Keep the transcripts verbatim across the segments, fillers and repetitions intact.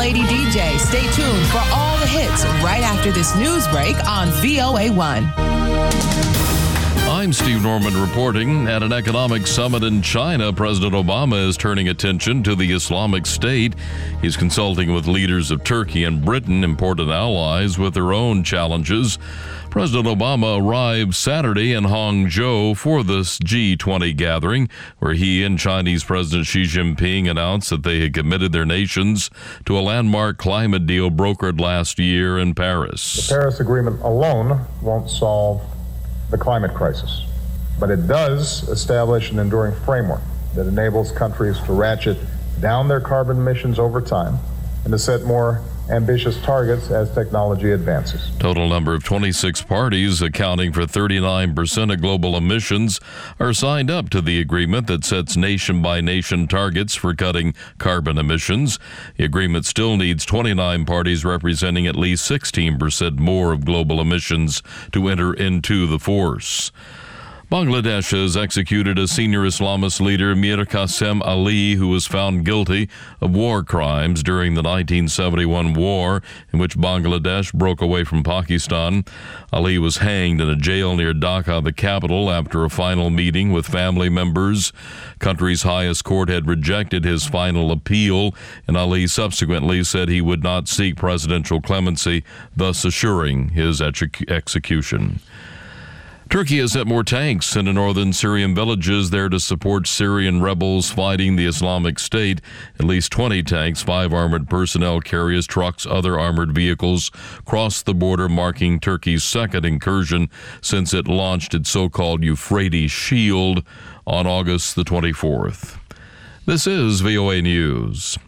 Lady D J. Stay tuned for all the hits right after this news break on V O A one. I'm Steve Norman reporting. At an economic summit in China, President Obama is turning attention to the Islamic State. He's consulting with leaders of Turkey and Britain, important allies, with their own challenges. President Obama arrived Saturday in Hangzhou for this G twenty gathering, where he and Chinese President Xi Jinping announced that they had committed their nations to a landmark climate deal brokered last year in Paris. The Paris Agreement alone won't solve the climate crisis, but it does establish an enduring framework that enables countries to ratchet down their carbon emissions over time and to set more ambitious targets as technology advances. Total number of twenty-six parties, accounting for thirty-nine percent of global emissions, are signed up to the agreement that sets nation-by-nation targets for cutting carbon emissions. The agreement still needs twenty-nine parties representing at least sixteen percent more of global emissions to enter into the force. Bangladesh has executed a senior Islamist leader, Mir Qasem Ali, who was found guilty of war crimes during the nineteen seventy-one war in which Bangladesh broke away from Pakistan. Ali was hanged in a jail near Dhaka, the capital, after a final meeting with family members. Country's highest court had rejected his final appeal, and Ali subsequently said he would not seek presidential clemency, thus assuring his ex- execution. Turkey has sent more tanks into northern Syrian villages there to support Syrian rebels fighting the Islamic State. At least twenty tanks, five armored personnel carriers, trucks, other armored vehicles crossed the border, marking Turkey's second incursion since it launched its so-called Euphrates Shield on August the twenty-fourth. This is V O A News.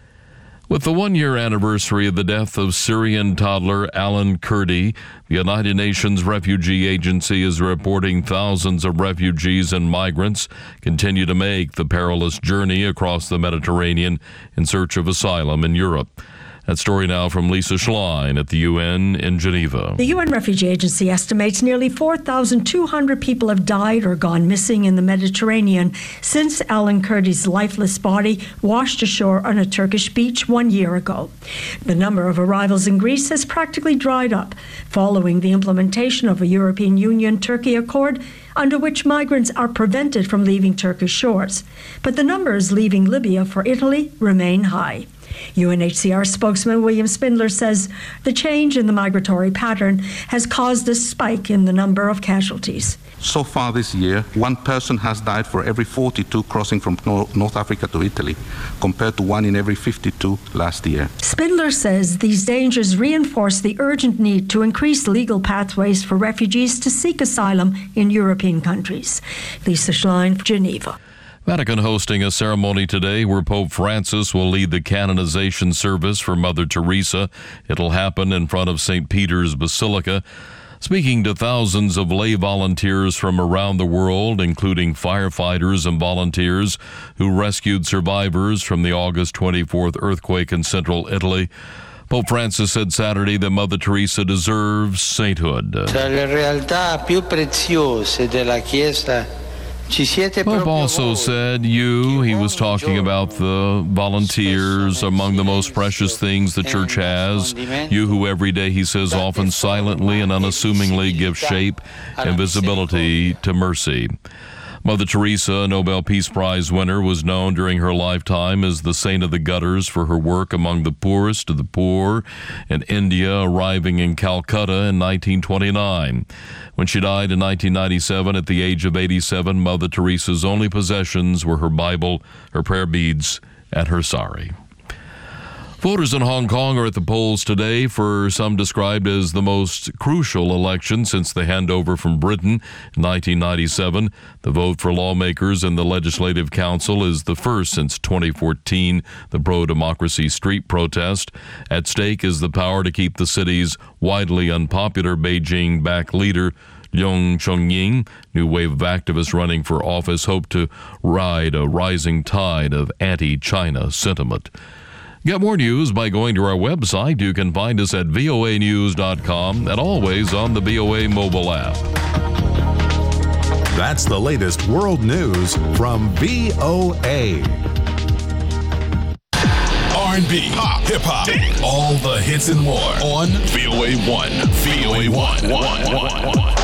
With the one-year anniversary of the death of Syrian toddler Alan Kurdi, the United Nations Refugee Agency is reporting thousands of refugees and migrants continue to make the perilous journey across the Mediterranean in search of asylum in Europe. That story now from Lisa Schlein at the U N in Geneva. The U N Refugee Agency estimates nearly four thousand two hundred people have died or gone missing in the Mediterranean since Alan Kurdi's lifeless body washed ashore on a Turkish beach one year ago. The number of arrivals in Greece has practically dried up following the implementation of a European Union-Turkey accord under which migrants are prevented from leaving Turkish shores. But the numbers leaving Libya for Italy remain high. U N H C R spokesman William Spindler says the change in the migratory pattern has caused a spike in the number of casualties. So far this year, one person has died for every forty-two crossing from North Africa to Italy, compared to one in every fifty-two last year. Spindler says these dangers reinforce the urgent need to increase legal pathways for refugees to seek asylum in European countries. Lisa Schlein, Geneva. Vatican hosting a ceremony today where Pope Francis will lead the canonization service for Mother Teresa. It'll happen in front of Saint Peter's Basilica. Speaking to thousands of lay volunteers from around the world, including firefighters and volunteers who rescued survivors from the August twenty-fourth earthquake in central Italy, Pope Francis said Saturday that Mother Teresa deserves sainthood. Tra le realtà più preziose della Chiesa, Pope also said you, he was talking about the volunteers, among the most precious things the church has. You who every day, he says, often silently and unassumingly give shape and visibility to mercy. Mother Teresa, a Nobel Peace Prize winner, was known during her lifetime as the saint of the gutters for her work among the poorest of the poor in India, arriving in Calcutta in nineteen twenty-nine. When she died in nineteen ninety-seven at the age of eighty-seven, Mother Teresa's only possessions were her Bible, her prayer beads, and her sari. Voters in Hong Kong are at the polls today for some described as the most crucial election since the handover from Britain in nineteen ninety-seven. The vote for lawmakers in the Legislative Council is the first since twenty fourteen, the pro-democracy street protest. At stake is the power to keep the city's widely unpopular Beijing-backed leader Leung Chun-ying. New wave of activists running for office hope to ride a rising tide of anti-China sentiment. Get more news by going to our website. You can find us at V O A news dot com and always on the V O A mobile app. That's the latest world news from V O A. Are R and B, pop, hip hop, all the hits and more on V O A one. V O A one. one, one, one.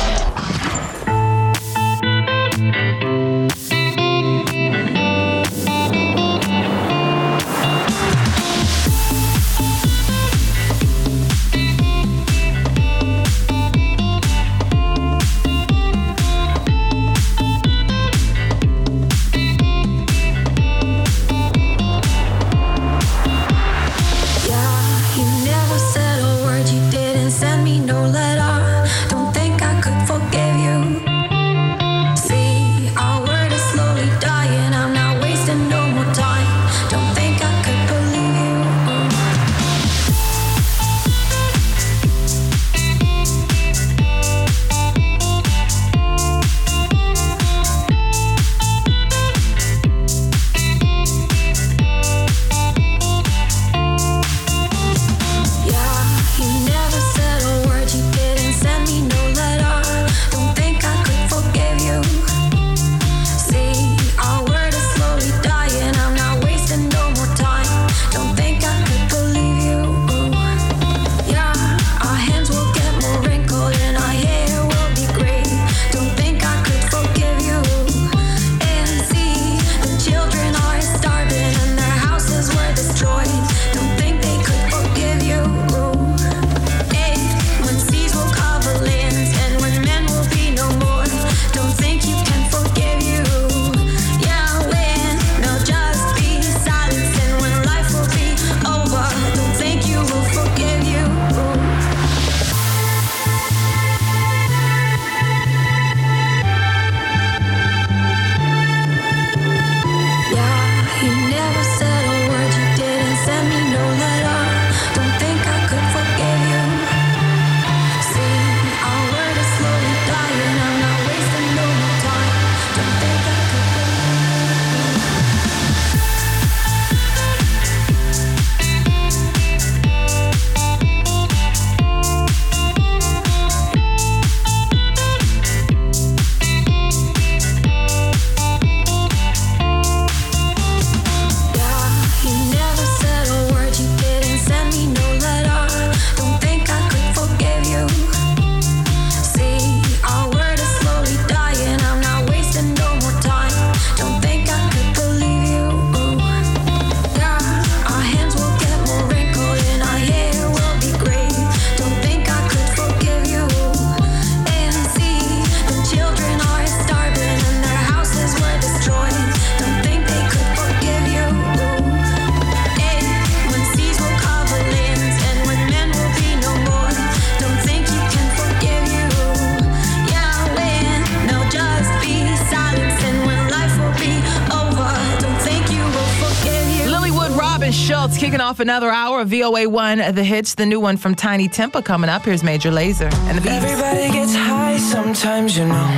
Kicking off another hour of V O A one, The Hits, the new one from Tiny Tempa coming up. Here's Major Lazer and the Beats. Everybody gets high sometimes, you know.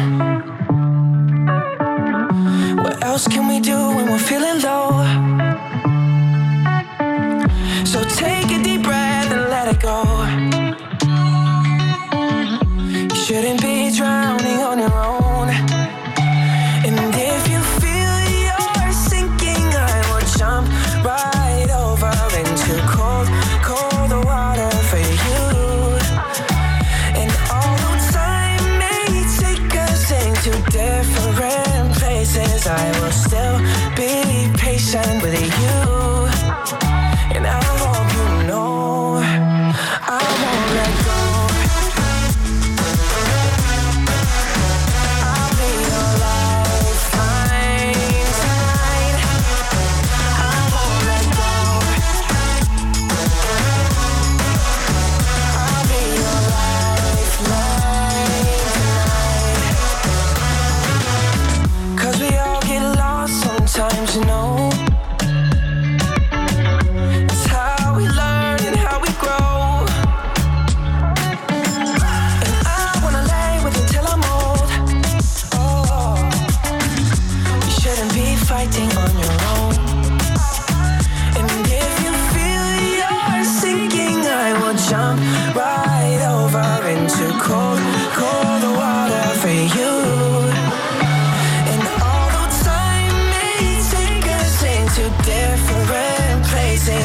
What else can we do when we're feeling low? So take a deep breath and let it go. You shouldn't be drowning on your own. And if you feel you're sinking, I will jump right over into cold, cold water for you. And although time may take us into different places, I will still be patient with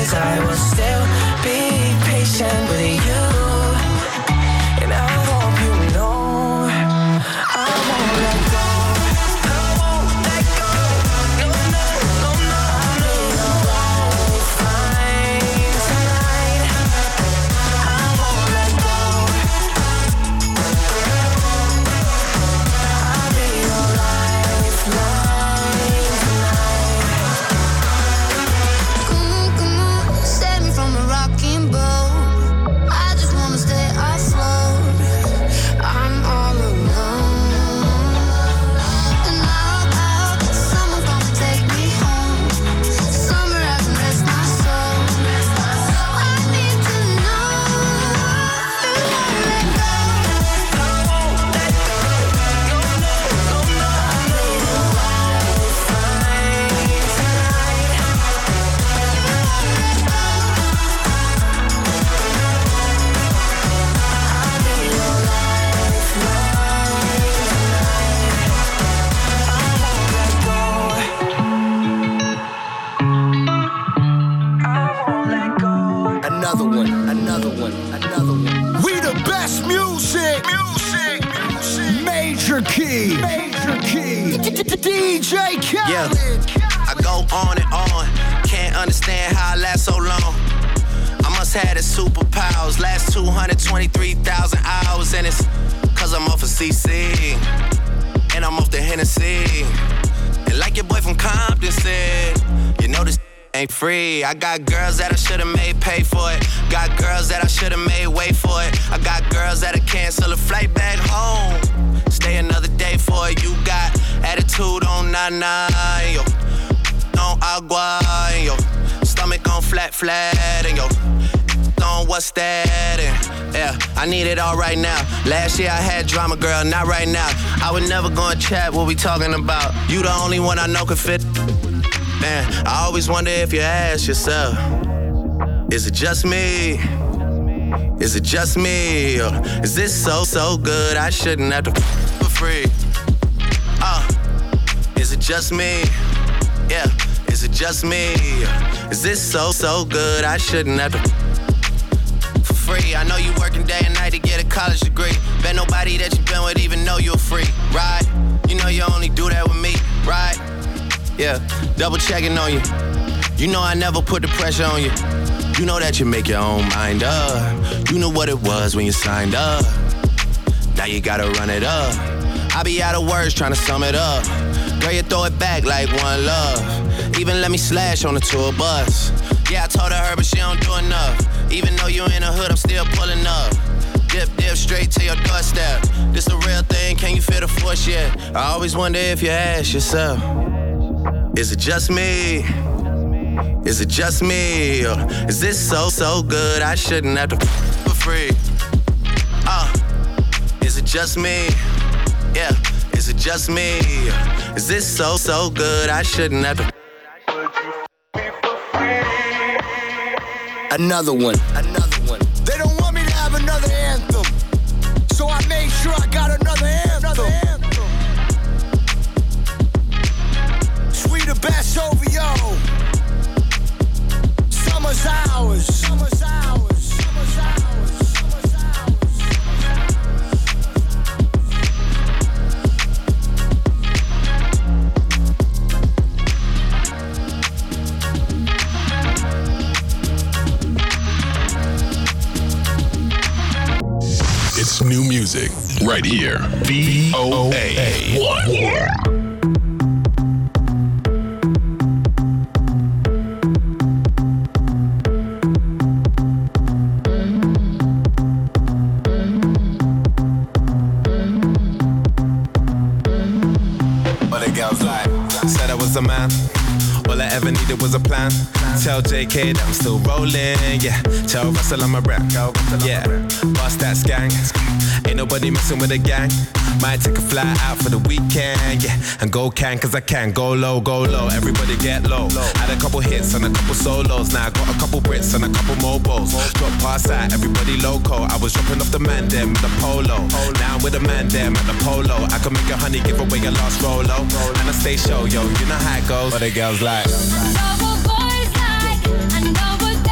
Cause I will still be patient with you. And I hope you know I won't let go. I won't let go. No, no, no, no. I'll be alright, fine tonight. I won't let go. I'll be your lifeline tonight. Come on, come on, save me from a rocking boat. I just wanna stay afloat. I'm all alone. And I hope that someone's gonna take me home. Summer hasn't rest my soul. I need to know you won't let go. I won't let go. No, no, no, no. I'll be your lifeline tonight. I'll be your lifeline tonight. I won't let go. I won't let go. Another one, another one, another one. We the best music, music, music. Major key, major key. D J Khaled. Yeah, I go on and on. Can't understand how I last so long. I must have the superpowers. Last two hundred twenty-three thousand hours. And it's cause I'm off of C C. And I'm off the Hennessy. And like your boy from Compton said, you know this ain't free. I got girls that I should've made pay for it. Got girls that I should've made wait for it. I got girls that'll cancel a flight back home. Stay another day for it. You got attitude on nine, yo. On agua, and yo. Stomach on flat, flat, and yo. On what's that? And yeah, I need it all right now. Last year I had drama, girl, not right now. I would never go and chat what we talking about. You the only one I know could fit. Man, I always wonder if you ask yourself, is it just me? Is it just me? Or is this so, so good I shouldn't have to f- for free? Uh, is it just me? Yeah, is it just me? Is this so, so good I shouldn't have to f- for free? I know you working day and night to get a college degree. Bet nobody that you been with even know you're free, right? You know you only do that with me, right? Yeah, double checking on you. You know I never put the pressure on you. You know that you make your own mind up. You know what it was when you signed up. Now you gotta run it up. I be out of words trying to sum it up. Girl, you throw it back like one love. Even let me slash on the tour bus. Yeah, I told her, but she don't do enough. Even though you in the hood, I'm still pulling up. Dip, dip, straight to your doorstep. This a real thing, can you feel the force yet? I always wonder if you ask yourself, is it just me? Is it just me? Or is this so, so good I shouldn't have to f- for free? Uh, is it just me? Yeah, is it just me? Is this so, so good I shouldn't have to f- Another one, another one. They don't want me to have another anthem, so I made sure I got another anthem. Another anthem. Sweet the best over yo. Summer's ours. Summer's ours. Summer's ours. Summer's It's new music right here. V O A one. Said I was a man, all I ever needed was a plan. Tell J K that I'm still rolling, yeah. Tell Russell I'm a rap, yeah. Bust that skank, ain't nobody messing with a gang. Might take a fly out for the weekend, yeah. And go can, cause I can. Go low, go low, everybody get low. Had a couple hits and a couple solos. Now I got a couple Brits and a couple mobiles. Drop past out, everybody loco. I was dropping off the man them with a polo. Now I'm with a man them at the polo. I can make a honey give away a lost Rolo. And I stay show, yo, you know how it goes. But the girls like, I know what boys like, I know what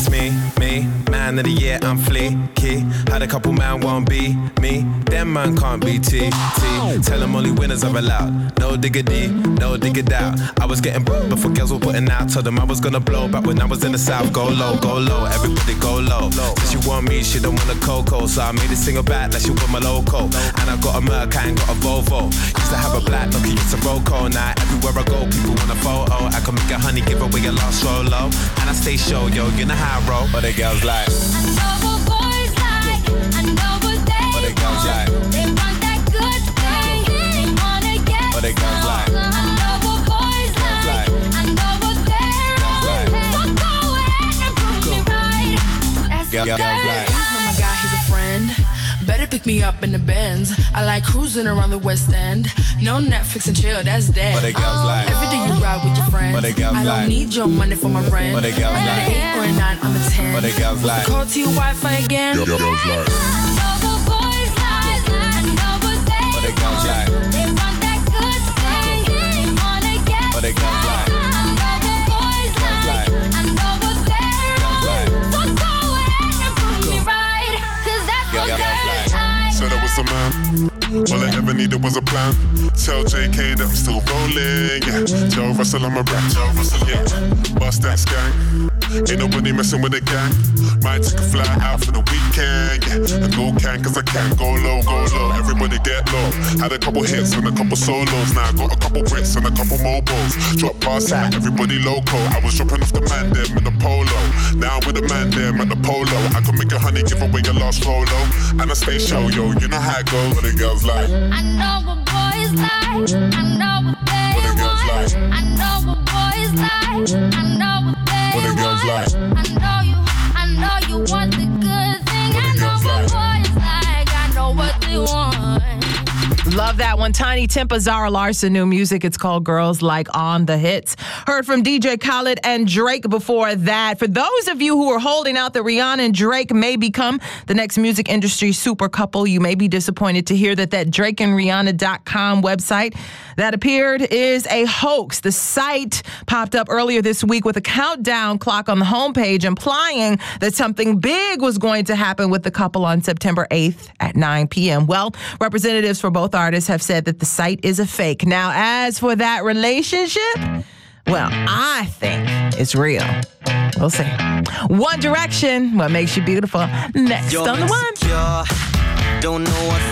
that's me, me. Man of the year, I'm fleeky. Had a couple man won't be me. Them man can't be T, T. Tell them only winners are allowed. No diggity, no digger doubt. I was getting b- before girls were putting out. Told them I was gonna blow back when I was in the south. Go low, go low, everybody go low. Said she want me, she don't want a cocoa. So I made a single back like she want my loco. And I got a Merc, I ain't got a Volvo. Used to have a black Nokia, it's a Roco. Now everywhere I go, people want a photo. I can make a honey, give away a lost solo. And I stay show, yo, you know how I roll. But the girls like, I know what boys like, I know what they but the girls like, they want that good thing, they wanna get but the girls like, I know what boys like, I know what they're on. So go ahead and prove me right. That's girls the like. Oh my God, he's a friend. Better pick me up in the Benz. I like cruising around the West End. No Netflix and chill, that's dead. But the girls like, Every day you ride with your friends. but the girls I don't like, need your money for my rent. but the girls I'm like, an eight or a nine, I'm a ten. but the girls like, Call to your Wi-Fi again. Girls like. I know what boys like, I know what they but the girls like, they want that good thing, they wanna get but the girls like, I know what boys like, I know what they're on. So go ahead and prove me right, 'cause that's what girls girls like. like. Said I was a man. All I ever needed was a plan. Tell J K that I'm still rolling, yeah. Tell Russell I'm a rap, tell Russell, yeah. Bust that skank. Ain't nobody messing with the gang. Might take a fly out for the weekend, yeah. And go can, cause I can. Go low, go low, everybody get low. Had a couple hits and a couple solos. Now I got a couple Brits and a couple mobiles. Drop past that, everybody loco. I was dropping off the man them in the polo. Now I'm with the man them at the polo. I can make a honey, give away your last rolo. And I stay show, yo, you know how it goes. What the girls like. I know what boys like, I know what they What the girls want. like. I know what boys like, I know what they What the girls want. like. I know you, I know you want the good thing. What I the know girls what like. boys like, I know what they want. Love that one. Tiny Tempa, Zara Larson, new music. It's called Girls Like on the Hits. Heard from D J Khaled and Drake before that. For those of you who are holding out that Rihanna and Drake may become the next music industry super couple, you may be disappointed to hear that that Drake and Rihanna dot com website that appeared is a hoax. The site popped up earlier this week with a countdown clock on the homepage implying that something big was going to happen with the couple on September eighth at nine p.m. Well, representatives for both artists have said that the site is a fake. Now, as for that relationship, well, I think it's real. We'll see. One Direction, what makes you beautiful? Next You're on the one. insecure, don't know what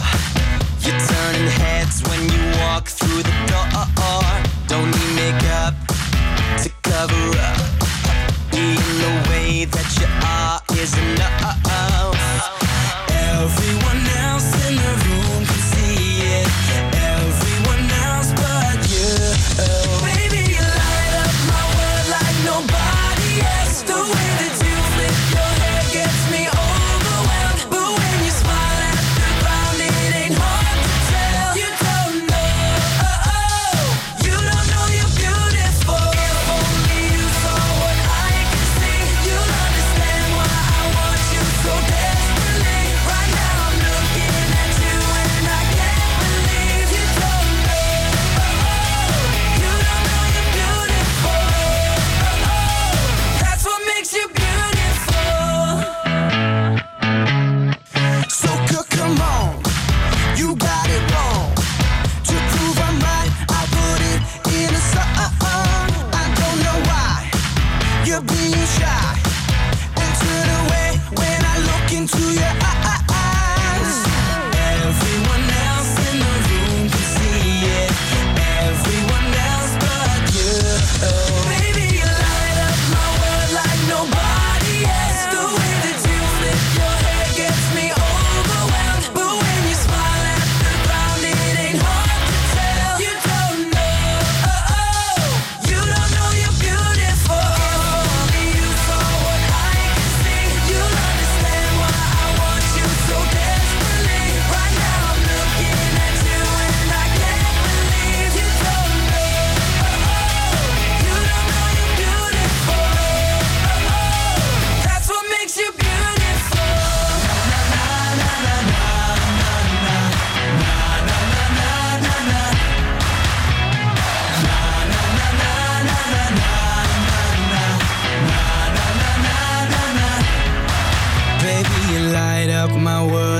for. You're turning heads when you walk through the door. Don't need makeup to cover up. Being the way that you are is enough. Everyone else in the room can see it. Everyone else but you. Baby, you light up my world like nobody else. The way that you flip your hair gets me overwhelmed. But when you smile at the ground, it ain't hard to tell. You don't know, you don't know you're beautiful. If only you saw what I can see, you'll understand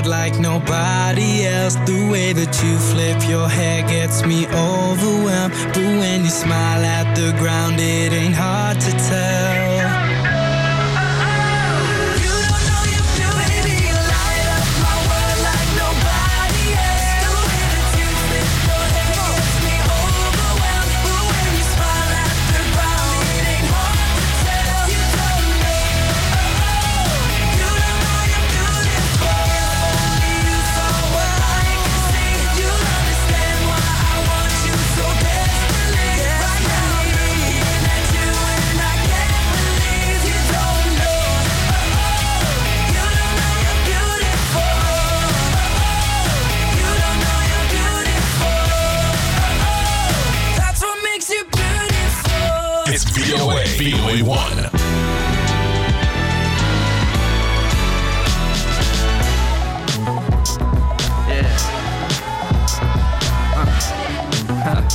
world like nobody else. The way that you flip your hair gets me overwhelmed. But when you smile at the ground, it ain't hard to tell. It's V O A, V O A one. Yeah. Uh.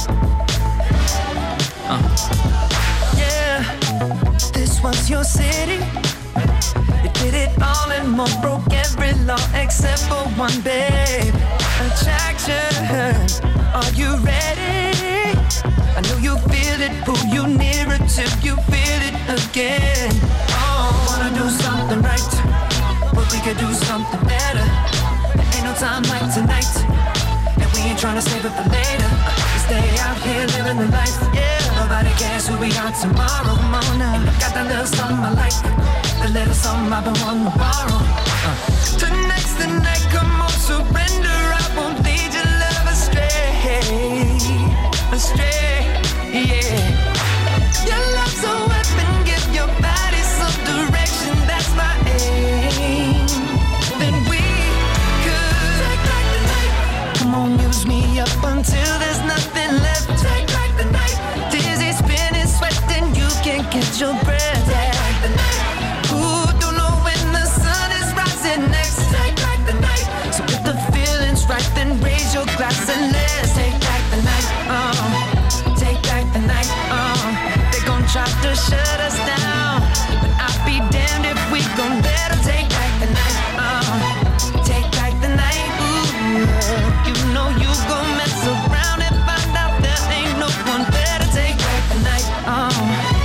Uh. Yeah. This was your city. You did it all and more, broke every law except for one, babe. Attraction. Are you ready? I know you feel it, pull you nearer till you feel it again. Oh, wanna do something right, but we could do something better. There ain't no time like tonight, and we ain't tryna save it for later. We stay out here living the life, yeah. Nobody cares who we are tomorrow. Come on now, got that little something I like, the little something I've been wanting to borrow. Uh. Tonight's the night, come on, surrender. I won't lead your love astray, astray. Yeah, your love's a weapon, give your body some direction, that's my aim. Then we could take back the night. Come on, use me up until there's nothing left. Take back the night. Dizzy, spinning, sweating, you can't catch your breath. Take back the night. Ooh, don't know when the sun is rising next. Take back the night. So if the feeling's right, then raise your glass and let's take back the night. Oh. Take back the night, uh, they gon' try to shut us down, but I'll be damned if we gon' let them take back the night, uh, take back the night, ooh, you know you gon' mess around and find out there ain't no one better. Take back the night, uh,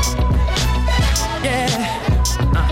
yeah, uh.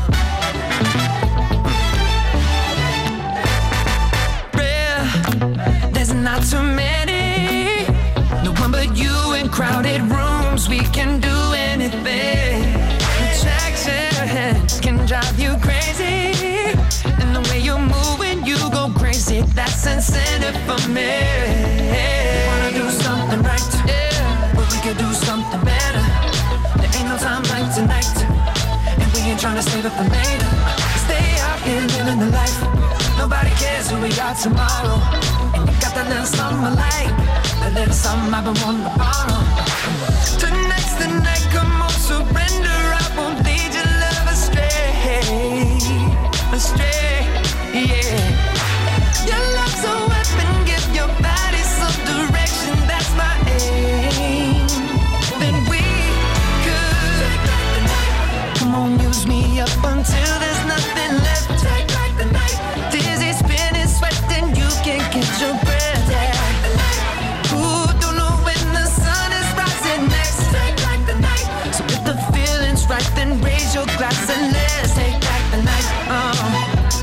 Real, there's not too many, no one but you. Crowded rooms, we can do anything. Attraction can drive you crazy, and the way you're moving, you go crazy. That's incentive for me. Wanna do something right, yeah, but we could do something better. There ain't no time like tonight, and we ain't tryna save it for later. Stay out here living the life. Nobody cares who we are tomorrow. And you got that little something I like, that little something I've been wanting to borrow. Tonight's the night, come on, surrender. I won't lead your love astray, astray, yeah. Your love's a weapon, give your body some direction, that's my aim. Then we could take back the night. Come on, use me up until there's nothing left. Take back the night. Dizzy, spinning, sweating, you can't catch your breath. Take back the night. Ooh, don't know when the sun is rising next. Take back the night. So if the feeling's right, then raise your glass and let's take back the night. Uh,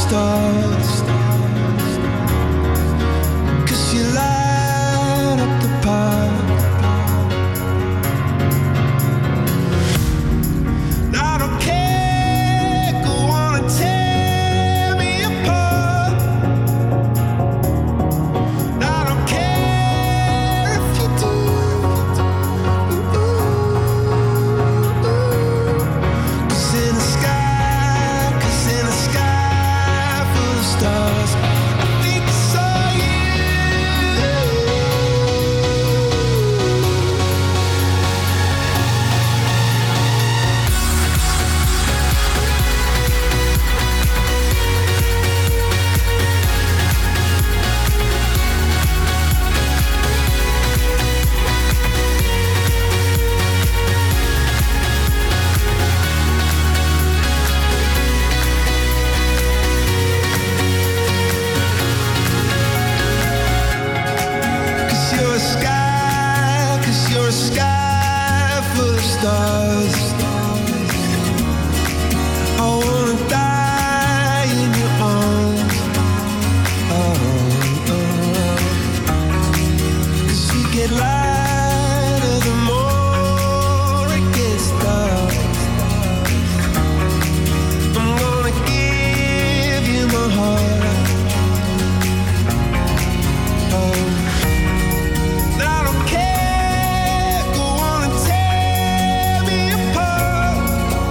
stars. 'Cause you light up the path. I don't care, go on and tear me apart. I don't care if you do. Cause in the sky, cause in the sky full of stars, I think I saw you. Cause you're a sky, cause you're a sky full of stars. I wanna die in your arms. Oh, oh. Cause you get lighter the more it gets dark. I'm gonna give you my heart. Oh, I don't care, go on and tear me apart.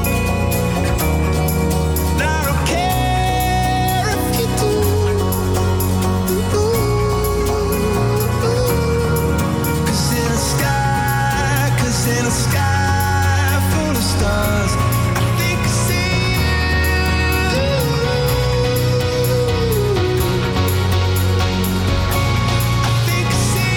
I don't care if you do. Cause in the sky, cause in the sky full of stars, I think I see you. I think I see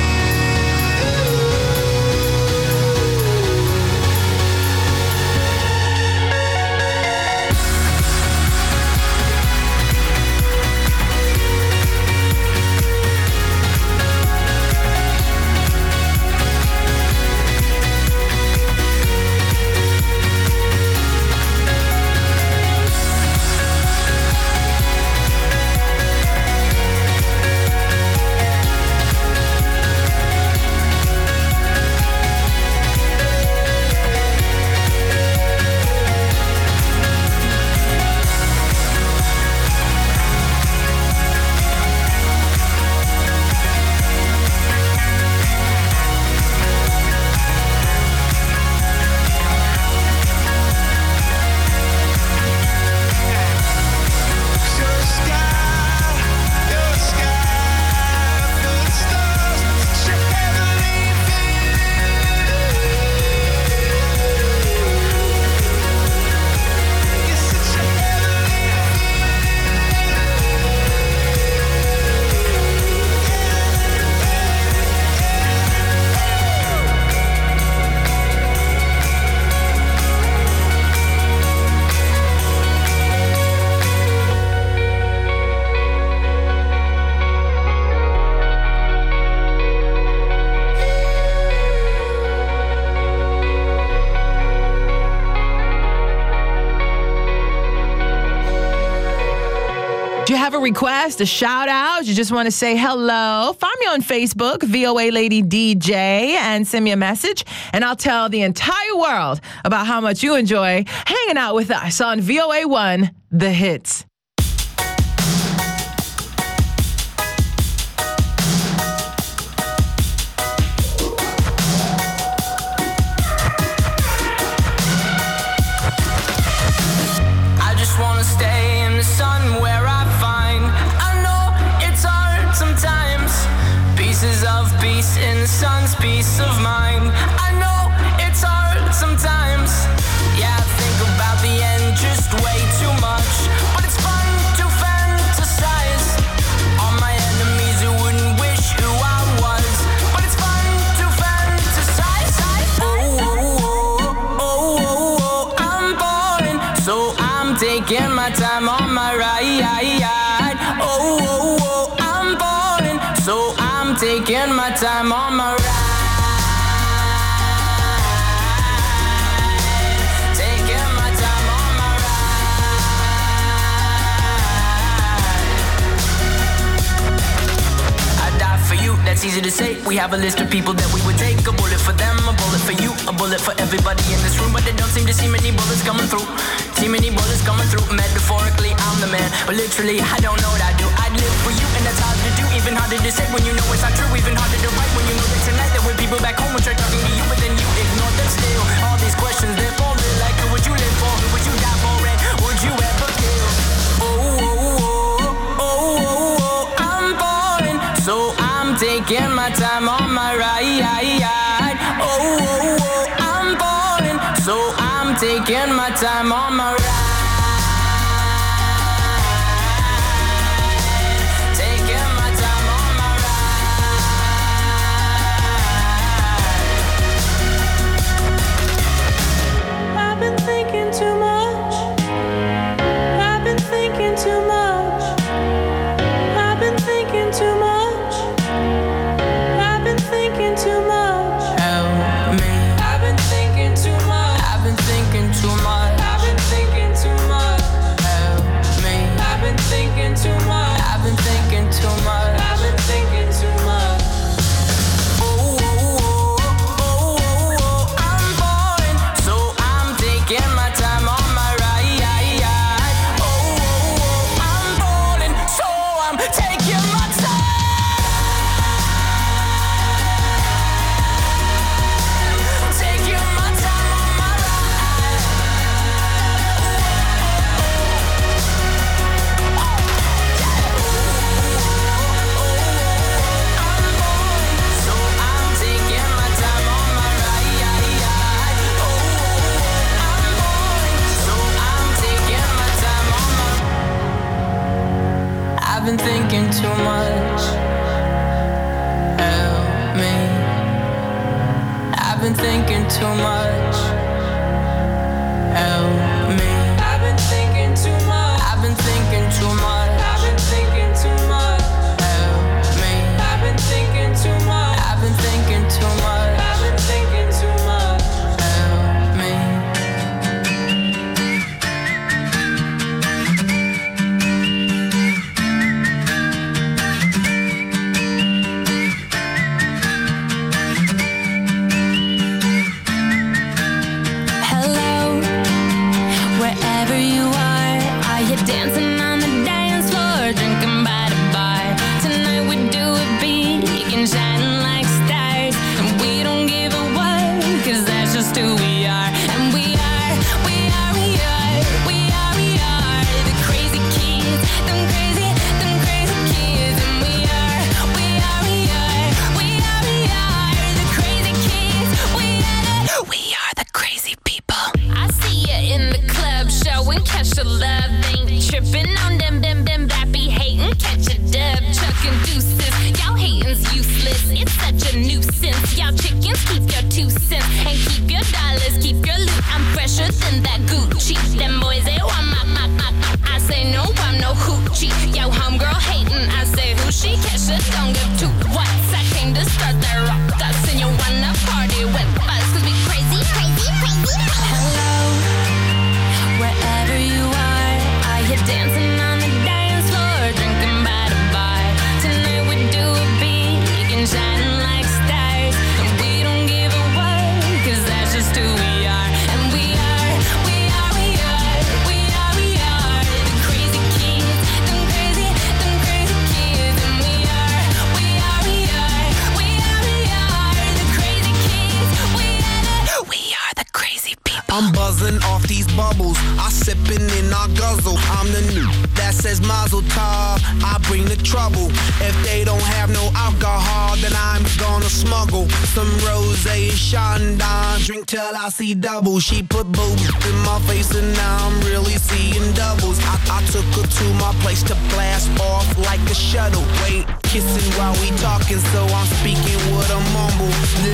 You're a sky, you're a sky full of stars. Such a heavenly feeling. You're such a heavenly Do you have a request, a shout out? You just want to say hello? Find me on Facebook, V O A Lady D J, and send me a message, and I'll tell the entire world about how much you enjoy hanging out with us on V O A one, The Hits. I just wanna stay in the sun where I find. I know it's hard sometimes. Pieces of peace in the sun's peace of mind. I know it's hard sometimes. Yeah, I think about the end just way too much. But it's fun to fantasize. All my enemies who wouldn't wish who I was. But it's fun to fantasize. Oh, oh, oh, oh, oh, oh. I'm falling, so I'm taking my time on my ride. Oh, oh, oh, I'm falling, so I'm taking my time on my ride. Taking my time on my ride. it's easy to say. We have a list of people that we would take. A bullet for them, a bullet for you, a bullet for everybody in this room. But they don't seem to see many bullets coming through. See many bullets coming through. Metaphorically, I'm the man, but literally, I don't know what I do. I'd live for you, and that's hard to do. Even harder to say when you know it's not true. Even harder to write when you know that tonight there were people back home who tried talking to you, but then you ignore them still. All these questions, they're falling like, who would you live for? Who would you die for? And would you ever kill? Oh, oh, oh, oh, oh, oh, I'm falling, so I'm taking my time on my ride. Oh, oh, oh, I'm falling, so I'm taking my time on my ride. Too much, help me. I've been thinking too much, help me. I've been thinking too much. I've been thinking too much. I've been thinking too much, help me. I've been thinking too much. I've been thinking too much. I've been thinking too much, help me. Dancing on the dance floor, drinking by the bar. Tonight we do it big and shining like stars. And we don't give a what, cause that's just who we are. And we are, we are, we are, we are, we are the crazy kids, them crazy, them crazy kids. And we are, we are, we are, we are, we are the crazy kids. We are the, we are the crazy people. I see you in the club, showing catch the love. Tripping on them, them, them, bappy hating, catch a dub, chucking deuces. Y'all hating's useless, it's such a nuisance. Y'all chickens, keep your two cents and keep your dollars, keep your loot. I'm fresher than that Gucci. Them boys, they want my, my, my. I say no, I'm no hoochie. Yo, homegirl hating, I say who she? Catch a don't give two whats. I came to start that rock us, and you wanna party with us, cause we crazy, crazy, crazy. Hello, wherever you are. You're dancing on the dance floor, drinking by the bar. Tonight we do it big and shining like stars. And we don't give a what, cause that's just who we are. And we are, we are, we are, we are, we are the crazy kids, them crazy, them crazy kids. And we are, we are, we are, we are, we are the crazy kids. We are the, we are the crazy people. I'm buzzing off these bubbles, I sipping in our guzzle. I'm the new that says Mazel Tov. I bring the trouble. If they don't have no alcohol, then I'm gonna smuggle some rosé Chandon. Drink till I see double. She put boobs in my face and now I'm really seeing doubles. I, I took her to my place to blast off like a shuttle. Wait, kissing while we talking, so I'm speaking with a mumble.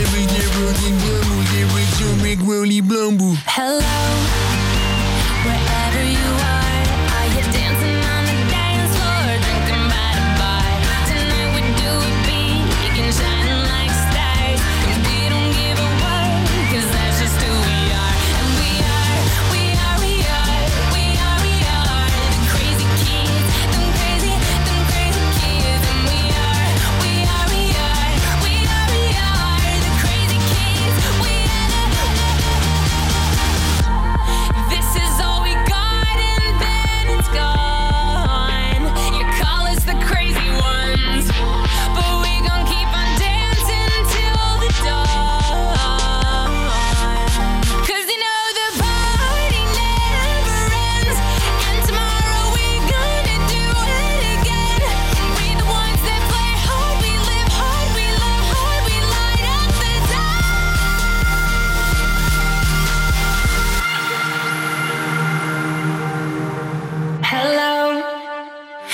Hello, wherever you are, are you dancing on the dance floor, drinking by the bar? Tonight we do it big and shining like stars. And we don't give a what, cause that's just who we are. And we are, we are, we are, we are, we are the crazy kids, them crazy, them crazy kids. And we are, we are, we are,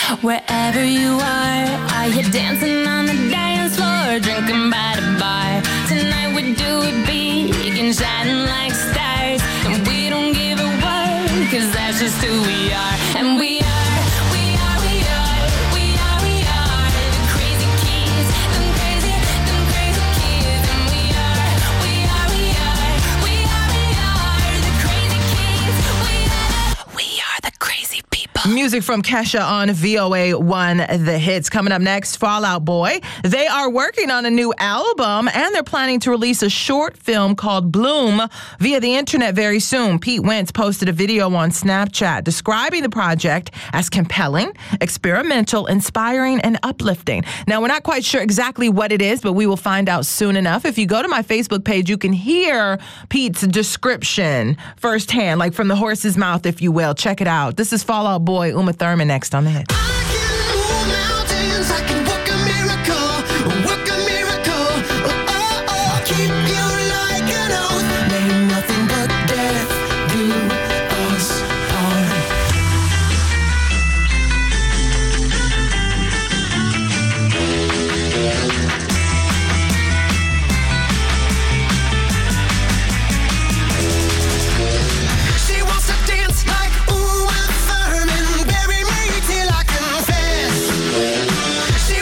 Wherever you are, are you dancing on the dance floor, drinking by the bar? Tonight we do it big and shining like stars, and we don't give a what, cause that's just who we are. And we are, we are, we are, we are, we are the crazy kids, them crazy, them crazy kids. And we are, we are, we are, we are, we are the crazy kids. We are, we are the crazy people. Music from Kesha on V O A one The Hits. Coming up next, Fall Out Boy. They are working on a new album, and they're planning to release a short film called Bloom via the internet very soon. Pete Wentz posted a video on Snapchat describing the project as compelling, experimental, inspiring, and uplifting. Now, we're not quite sure exactly what it is, but we will find out soon enough. If you go to my Facebook page, you can hear Pete's description firsthand, like from the horse's mouth, if you will. Check it out. This is Fall Out Boy, Uma Thurman, next on The Hits. I can work a miracle, work a miracle. Oh, oh, oh. Keep you like an oath. May nothing but death do us part. She wants to dance like Uma Thurman, bury me till I confess. She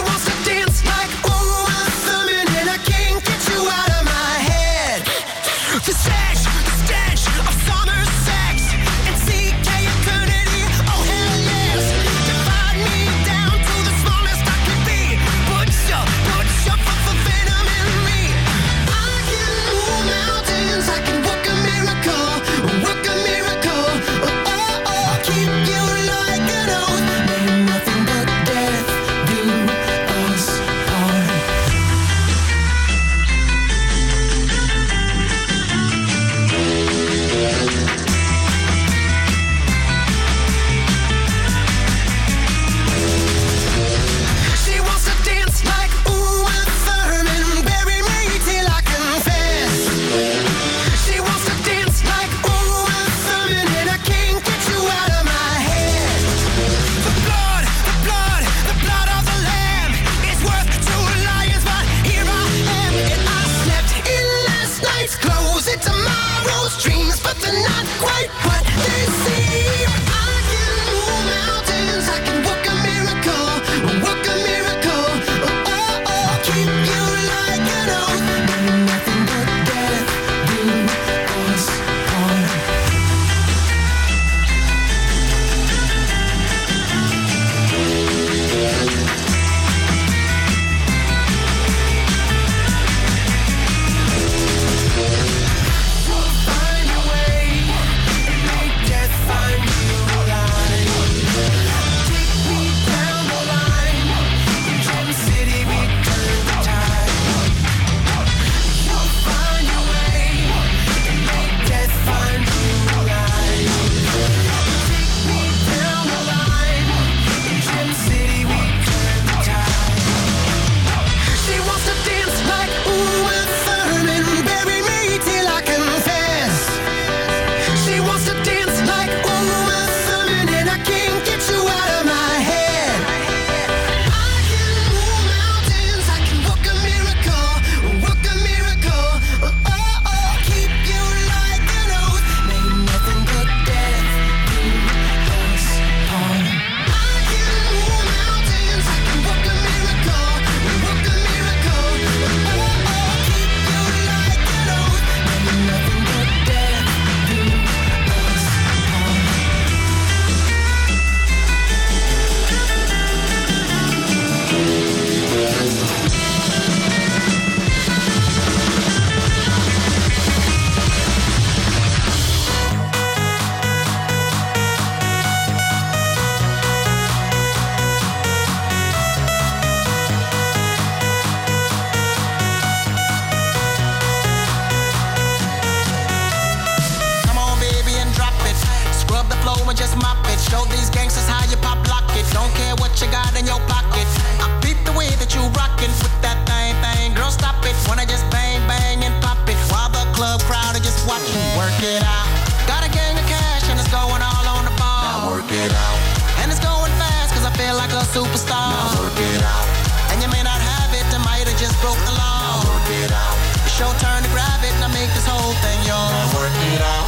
like a superstar. Now work it out. And you may not have it, I might have just broke the law. Now work it out. It's your turn to grab it, and I make this whole thing yours. Now work it out.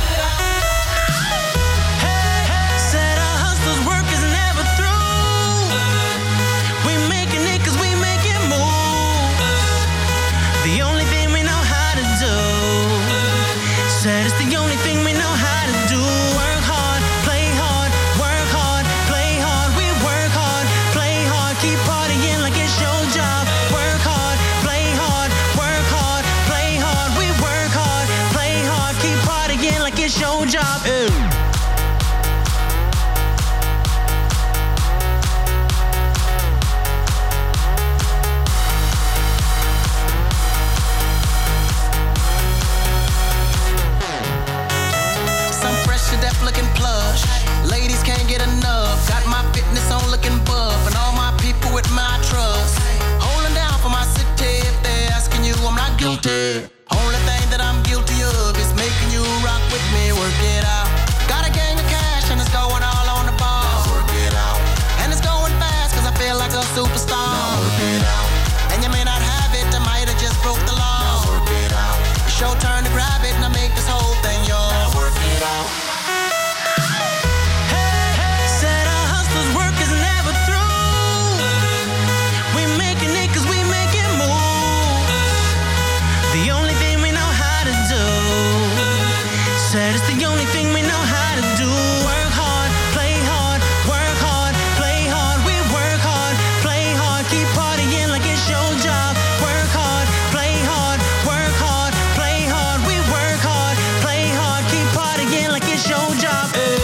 Hey, hey. Said our hustler's work is never through. We making it 'cause we make it move. The only thing we know how to do. Said it's the only thing we know how to do. Work hard, play hard, work hard, play hard. We work hard, play hard, keep partying like it's your job. Work hard, play hard, work hard, play hard. We work hard, play hard, keep partying like it's your job. Ew. Looking plush, ladies can't get enough. Got my fitness on looking buff, and all my people with my trust. Holding down for my city. If they're asking you, I'm not guilty. Only thing that I'm guilty of is making you rock with me. Work it out. Got a gang of cash and it's going all on the ball. Now work it out. And it's going fast 'cause I feel like a superstar. Now work it out. And you may not have it, I might have just broke the law. Now work it out. It's your turn to grab it, and I make this whole thing yours. Now work it out. Said it's the only thing we know how to do. Work hard, play hard, work hard, play hard. We work hard, play hard, keep partying like it's your job. Work hard, play hard, work hard, play hard. We work hard, play hard, keep partying like it's your job. Hey.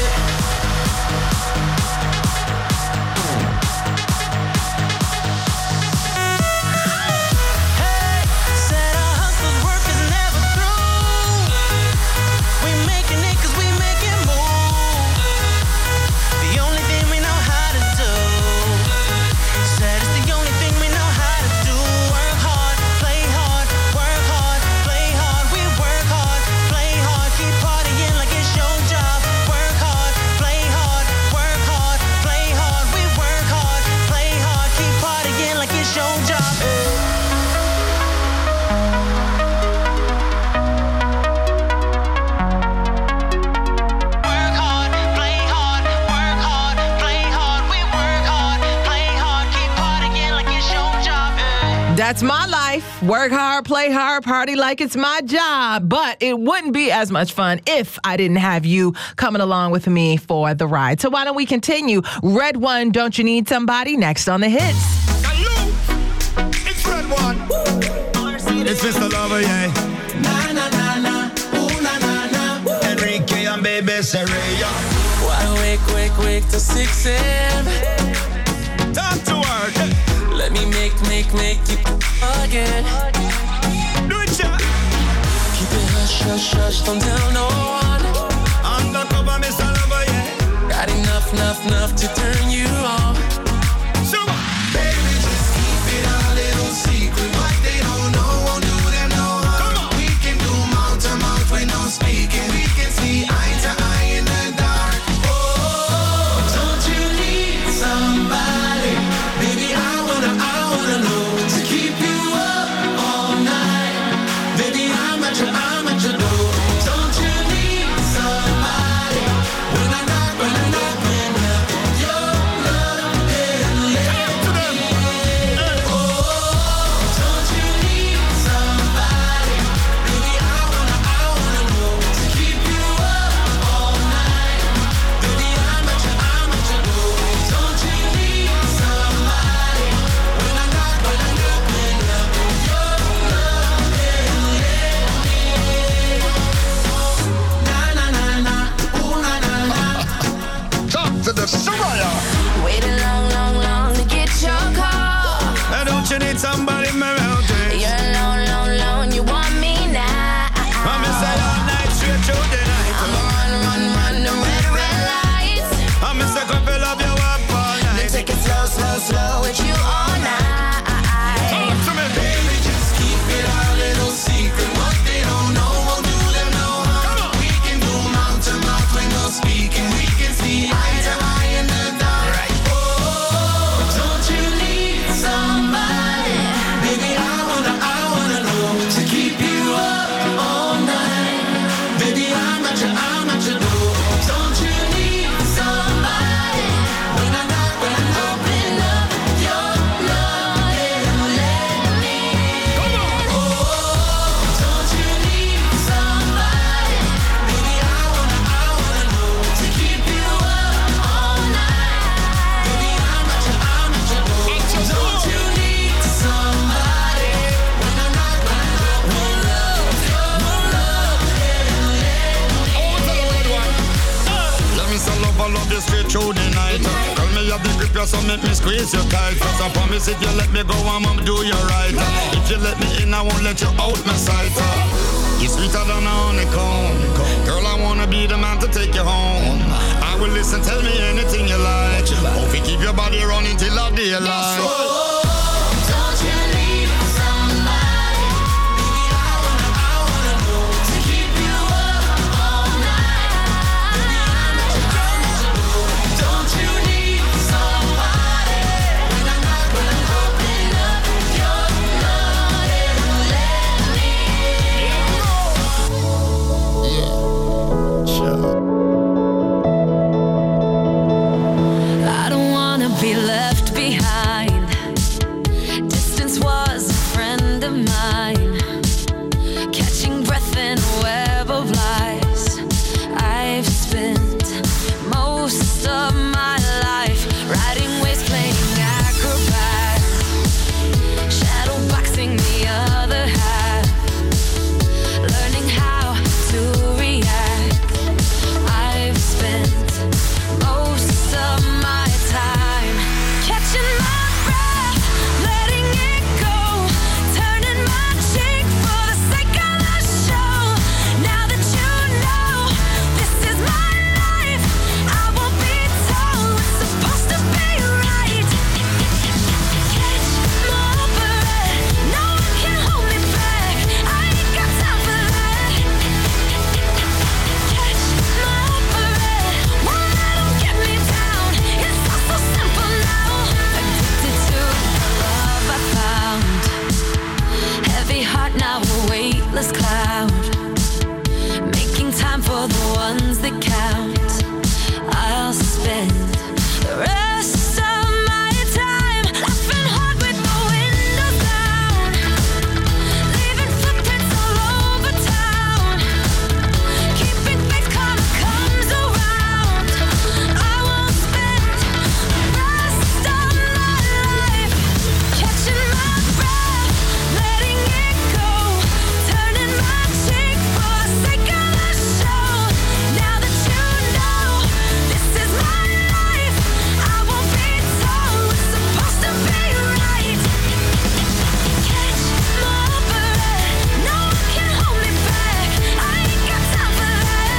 That's my life. Work hard, play hard, party like it's my job. But it wouldn't be as much fun if I didn't have you coming along with me for the ride. So why don't we continue? Red One, Don't You Need Somebody? Next on the hits. Hello, it's Red One. It's Mister Lover, yeah. Na na na na, ooh na na na. Enrique and Baby Saraya. Why wake, wake, wake till six a.m. Time to work. Let me make, make, make you again. Do it, yeah. Keep it hush, hush, hush, don't tell no one. Undercover, Mister Lover, yeah. Got enough, enough, enough to turn you on. So, baby, just keep it a little secret. What they don't know won't do them no harm. We can do mouth to mouth with no speaking. We can see eye to eye in the dark. Oh, don't you need somebody? Baby, I wanna, I wanna know to keep you up all night. Baby, I'm at your, I'm at your door. Don't you need somebody? When I knock, when I knock, when I knock, your love love the grip, you so make me squeeze you tight. Cause I promise if you let me go, I'ma do you right. If you let me in, I won't let you out my sight. You're sweeter than a honeycomb. Girl, I wanna be the man to take you home. I will listen, tell me anything you like. Hope you keep your body running till the daylight. Don't you need somebody? Baby, I wanna, I wanna know to keep you up all night. Baby, I'm not your girl. Don't you need somebody? When I'm not gonna open up your love and let me in. Yeah, sure. I don't wanna be left behind. Distance was a friend of mine. Catching breath in a web of lies. I've spent most of my life riding waves, playing acrobat, shadow boxing the other half, learning how to react. I've spent most of my time catching my breath, letting it go, turning my cheek for the sake of the show. Now that you know this is my life, I won't be told what's supposed to be right. Catch my breath, no one can hold me back. I ain't got time for that. Catch my breath, won't let 'em get me down. It's all so simple now. Addicted to the love I found. Heavy heart, now a weightless cloud. Making time for the ones that count. I'll spend the rest of my time laughing hard with the windows down, leaving footprints all over town. Keeping faith karma comes around. I will spend the rest of my life catching my breath, letting it go, turning my cheek for the sake of the show. Now that you know this is my life, I won't be told what's supposed to be right. Catch my breath, no one can hold me back. I ain't got time for that.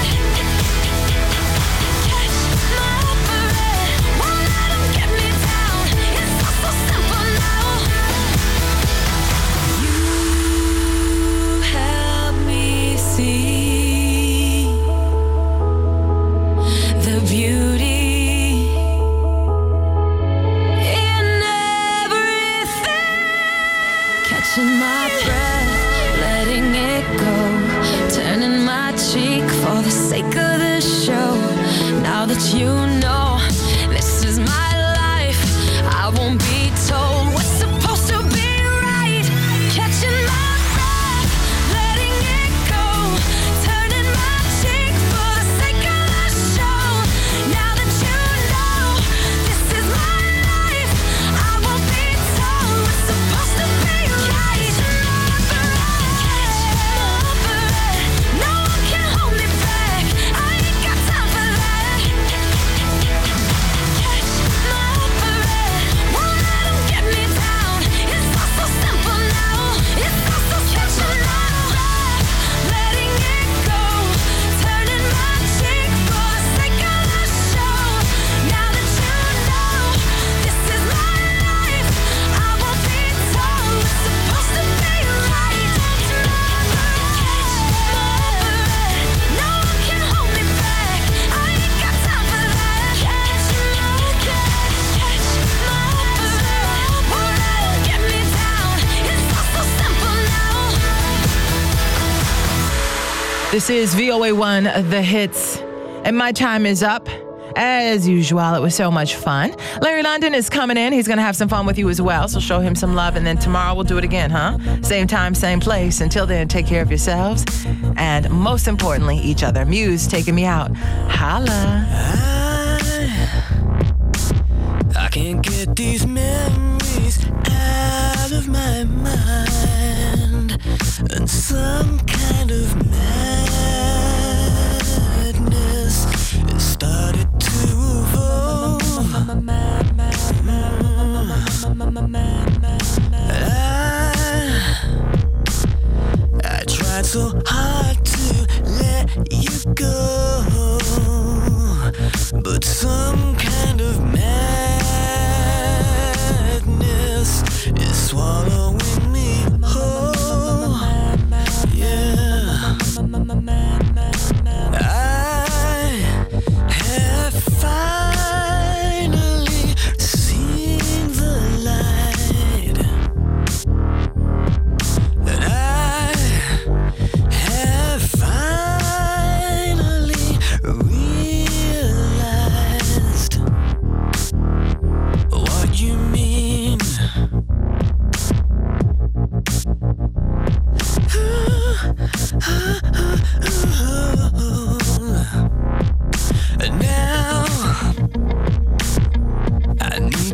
Catch my breath, won't let 'em get me down. It's all so simple now. You help me see the beauty in everything. Catching my breath, letting it go, turning my cheek for the sake of the show. Now that you know this is my life, I won't be told what's supposed to be right. Catching my breath, letting it go, turning my cheek for the sake of the show. Now that you know this is my life, I won't be told what's supposed to be right. Catch my breath, no one can hold me back. I ain't got time for that. Catch my breath, won't let 'em get me down. It's all so simple now. It's all so catching my breath, letting it go, turning my cheek for the sake of the show. Now that you know this is my life, I won't be told what's supposed to be right. Catch my breath, no one can hold me back. I ain't got time for that. Catch my catch, catch my breath, won't let 'em get me down. It's all so simple now. This is V O A one, The Hits, and my time is up. As usual, it was so much fun. Larry London is coming in. He's going to have some fun with you as well, so show him some love, and then tomorrow we'll do it again, huh? Same time, same place. Until then, take care of yourselves, and most importantly, each other. Muse taking me out. Holla. I can't get these memories out of my mind, and some kind of madness it started to evolve.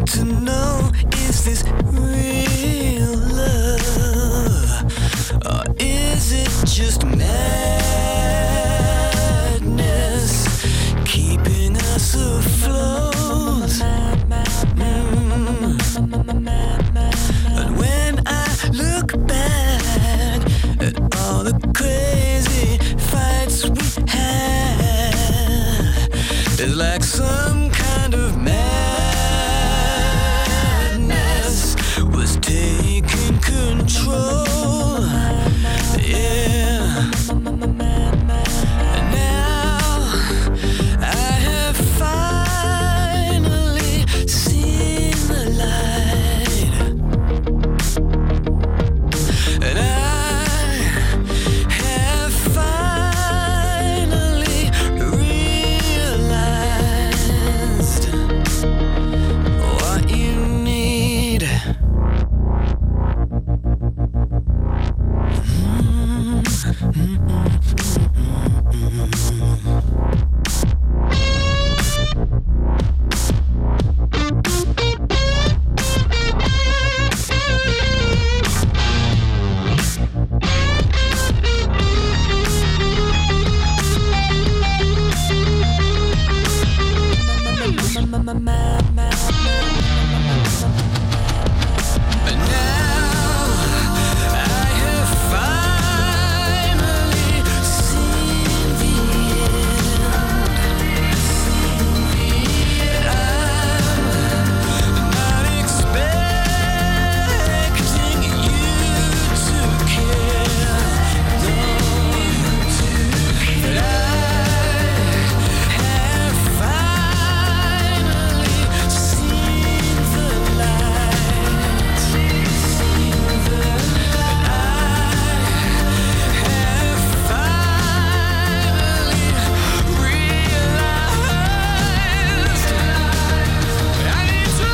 like to know, is this real love? Or is it just madness keeping us afloat? Mm. But when I look back at all the crazy fights we had, it's like some kind of madness was taking control. Yeah. And now I have finally seen the light. And I have finally realized what you need. And now I have finally seen the end. I'm not expecting you to care, no, but I have finally seen the light, seen the light. I have finally realized I need to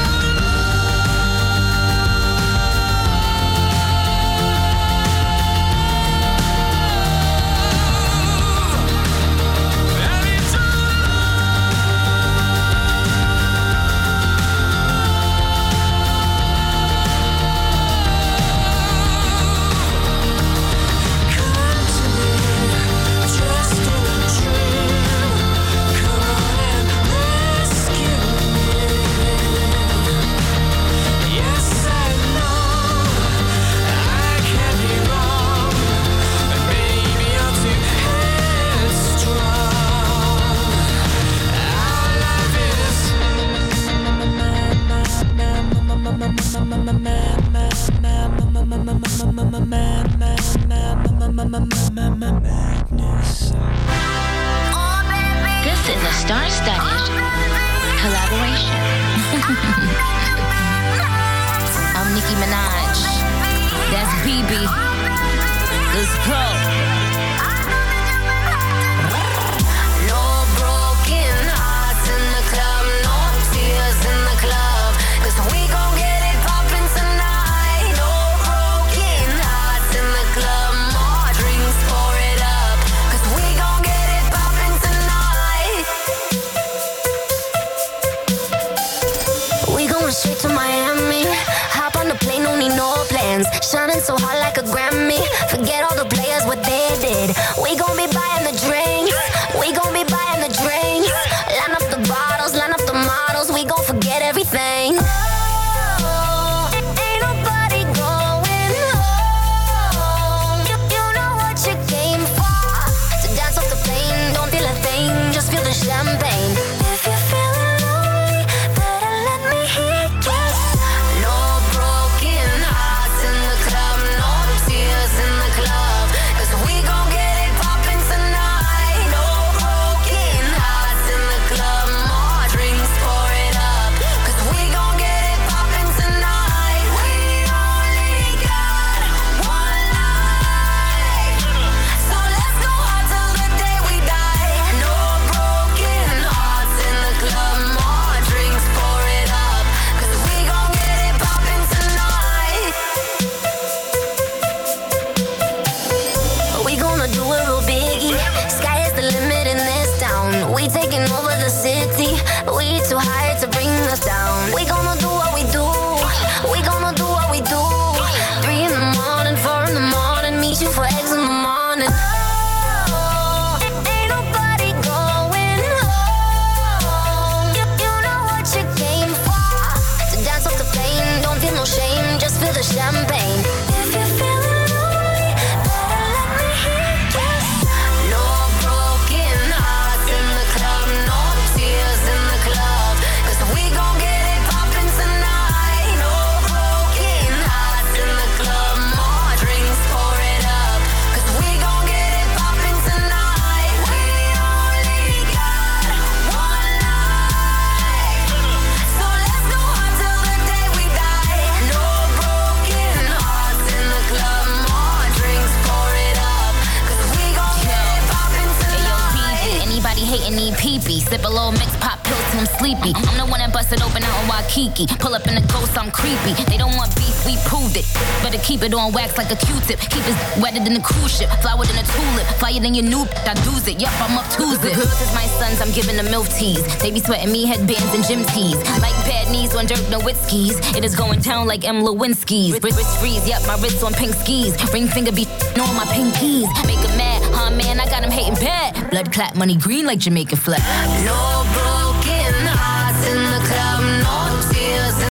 This is a star-studded collaboration. I'm Nicki Minaj. That's B B. Let's go. No broken hearts in the club, no tears in the club, 'cause we gon' get it poppin' tonight. No broken hearts in the club, more drinks, pour it up, 'cause we gon' get it poppin' tonight. We going straight to Miami, hop on the plane, don't need no plans, shining so hot like a Grammy, forget all the players, what they did. We gon' be buying the drinks, we gon' be buying the drinks, line up the bottles, line up the models, we gon' forget everything. Oh, ain't nobody going home. You, you know what you came for, so dance off the plane, don't feel a thing, just feel the champagne. If you're feeling lonely, better let me hear you. No broken hearts in the club, no tears in the club, 'cause we gon' get it poppin' tonight. No broken hearts in the club, more drinks, pour it up, 'cause we gon' get Sip a little mix, pop pills till I'm sleepy. I'm the one that busted open out in Waikiki. Pull up in the ghost, I'm creepy. They don't want beef, we proved it. Better keep it on wax like a Q-tip. Keep it wetter than a cruise ship. Flower than a tulip. Flyer than your new I do's it. Yup, I'm up Tuesday. Good as my sons, I'm giving them milk teas. They be sweating me headbands and gym tees. Like bad knees on Dirk Nowitzki's. It is going down like M. Lewinsky's. Wrist freeze, yup, my wrist on pink skis. Ring finger be on my pinkies. Make 'em mad, huh man, I got 'em hating bad. Blood clap, money green like Jamaican flag. No, bro.